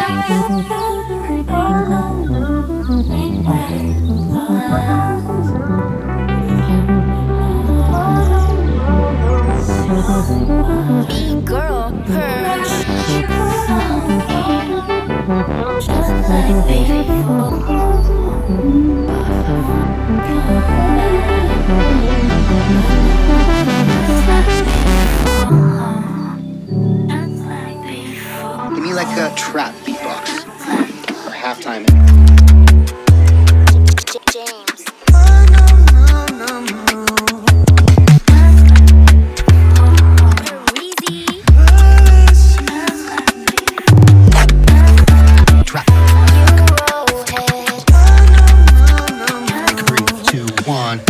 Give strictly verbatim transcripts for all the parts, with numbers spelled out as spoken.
Girl, purge. Just like Give me like a trap beatbox or halftime. James. Trap. Eurohead. Three, two, one.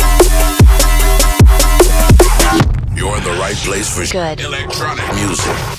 Place for Good electronic music.